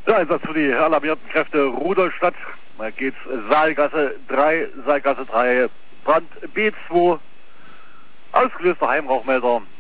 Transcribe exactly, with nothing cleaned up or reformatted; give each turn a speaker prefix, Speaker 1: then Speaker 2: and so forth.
Speaker 1: Ja, Einsatz für die alarmierten Kräfte Rudolstadt. Da geht's Saalgasse drei, Saalgasse drei, Brand B zwei. Ausgelöster Heimrauchmelder